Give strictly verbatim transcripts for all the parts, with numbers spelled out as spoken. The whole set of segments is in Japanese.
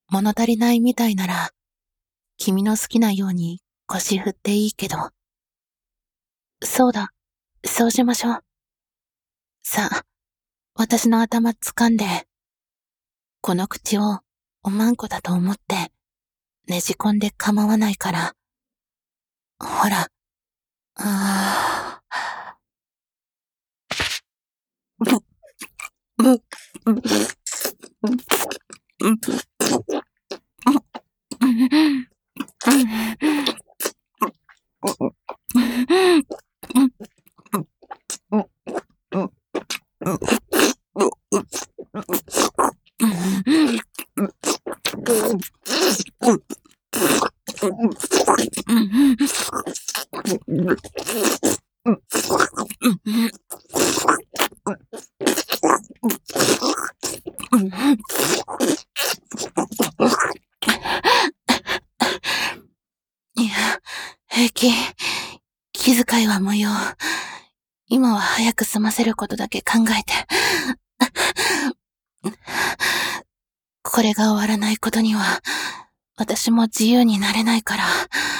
物足りないみたいなら、君の好きなように腰振っていいけど。そうだ、そうしましょう。さあ、私の頭掴んで、この口をおまんこだと思って、ねじ込んで構わないから。ほら、ああ。ぶ、ぶ、ぶ、いや、平気。気遣いは無用。今は早く済ませることだけ考えて。これが終わらないことには、私も自由になれないから。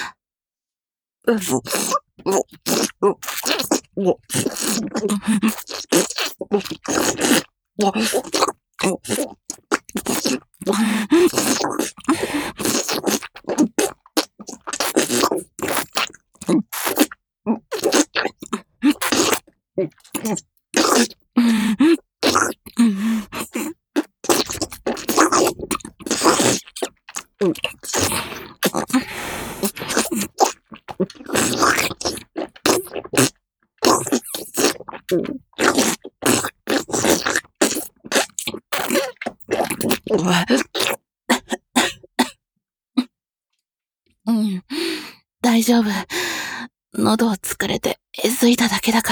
うん、大丈夫。喉を疲れてえずいただけだから。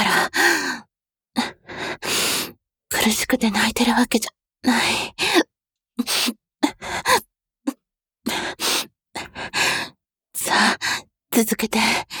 苦しくて泣いてるわけじゃない。さあ、続けて。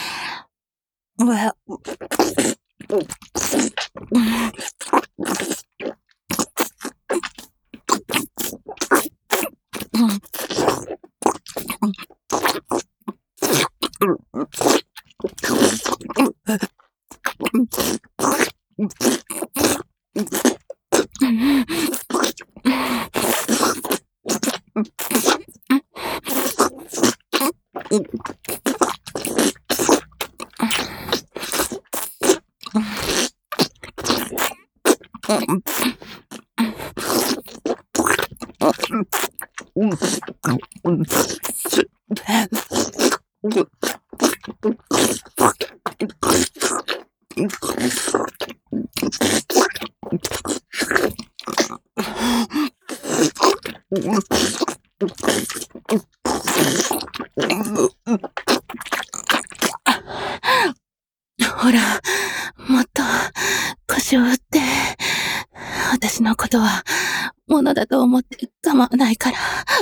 ほら、もっと腰を振って。私のことは物だと思って構わないから。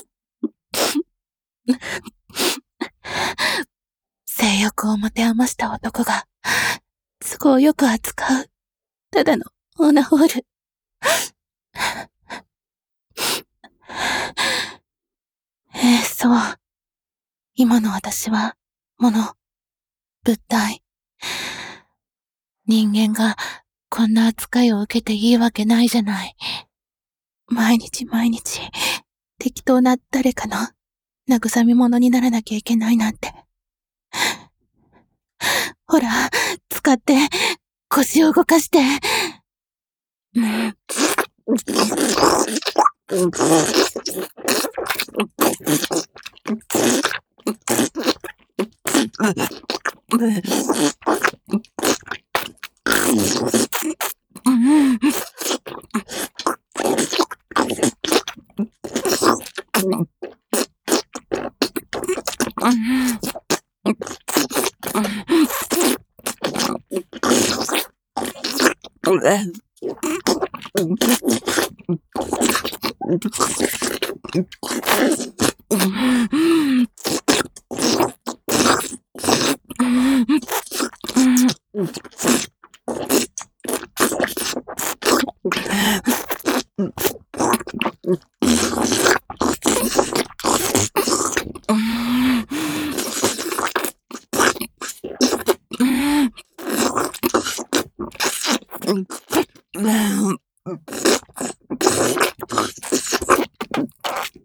性欲を持て余した男が都合よく扱うただのオナホール。ええ、そう。今の私は物、物体。人間がこんな扱いを受けていいわけないじゃない。毎日毎日適当な誰かの慰め者にならなきゃいけないなんて。ほら、使って腰を動かして。うん。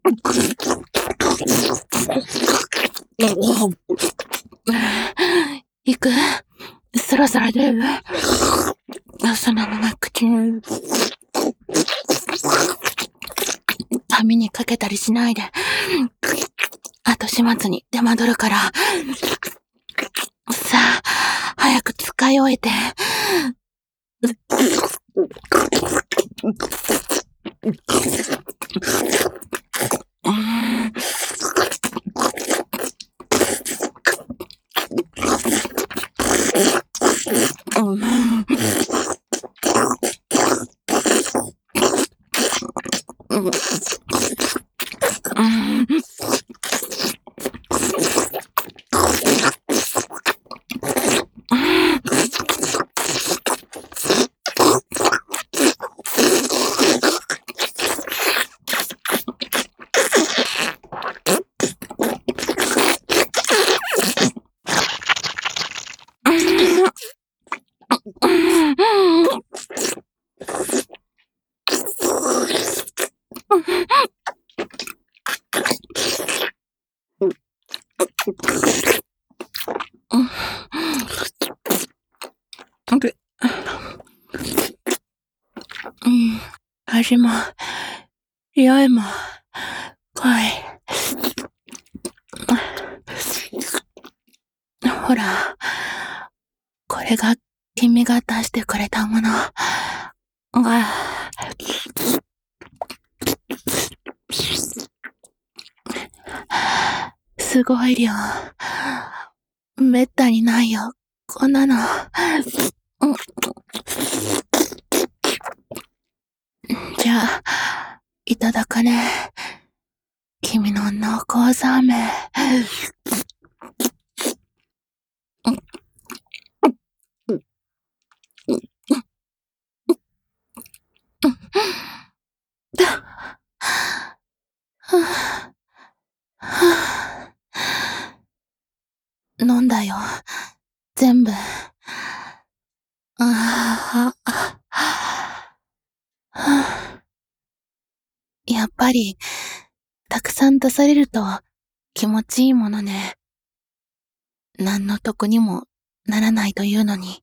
行く？そろそろ出る？そのまま口に髪にかけたりしないで。後始末に手間取るから。さあ、早く使い終えて。味も、匂いも、濃い。ほら、これが君が出してくれたもの。すごい量。めったにないよ、こんなの。じゃあ、いただかね。君の濃厚ザーメン。飲んだよ。全部。ああ。やっぱり、たくさん出されると気持ちいいものね。何の得にもならないというのに。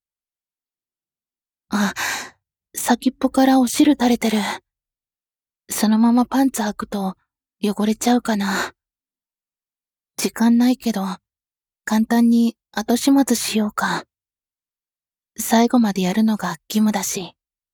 あ、先っぽからお汁垂れてる。そのままパンツ履くと汚れちゃうかな。時間ないけど、簡単に後始末しようか。最後までやるのが義務だし。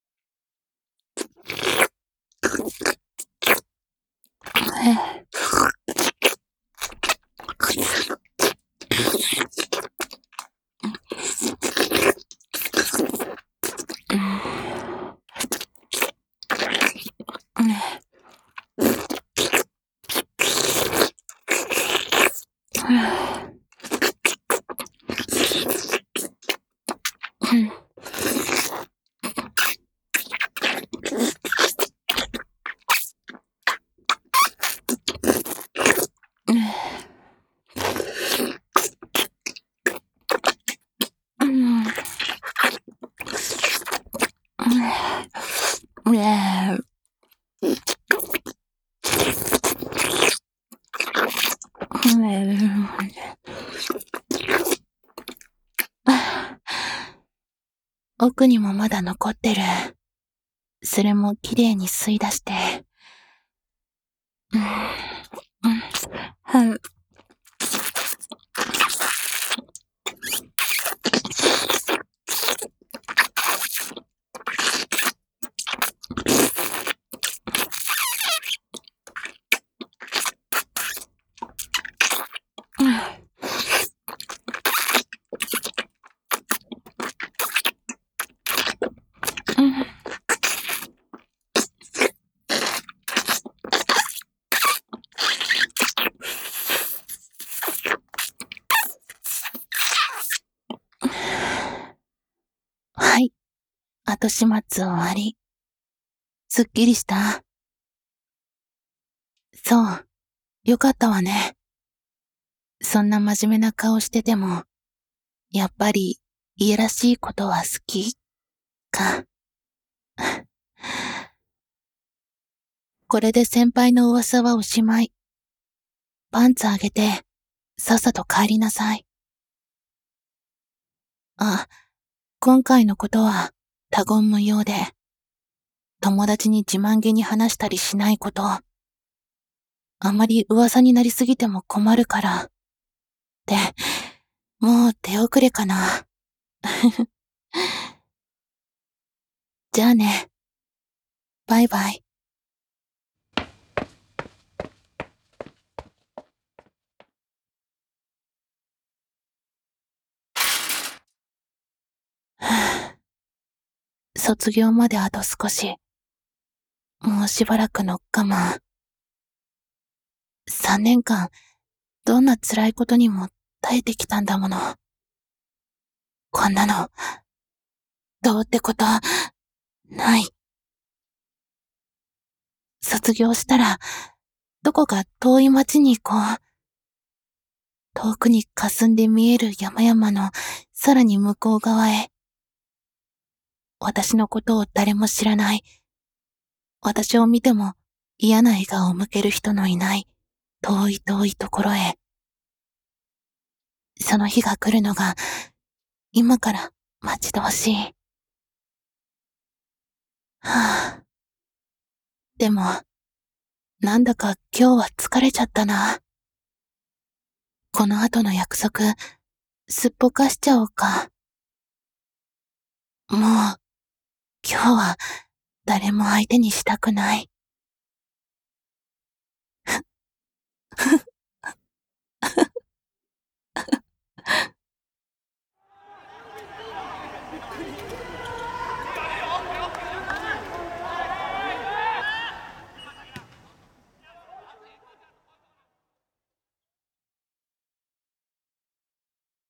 奥にもまだ残ってる。それもきれいに吸い出して。うん、うん、はい。はい。後始末終わり。すっきりした？そう。よかったわね。そんな真面目な顔してても、やっぱり、いやらしいことは好き、か。 これで先輩の噂はおしまい。パンツあげて、さっさと帰りなさい。あ、今回のことは他言無用で、友達に自慢げに話したりしないこと。あまり噂になりすぎても困るから。で、もう手遅れかな。じゃあね。バイバイ。卒業まであと少し。もうしばらくの我慢。三年間、どんな辛いことにも耐えてきたんだもの。こんなの、どうってこと、ない。卒業したら、どこか遠い町に行こう。遠くに霞んで見える山々のさらに向こう側へ。私のことを誰も知らない。私を見ても嫌な笑顔を向ける人のいない遠い遠いところへ。その日が来るのが今から待ち遠しい。はぁ。でも、なんだか今日は疲れちゃったな。この後の約束、すっぽかしちゃおうか。もう、今日は誰も相手にしたくない。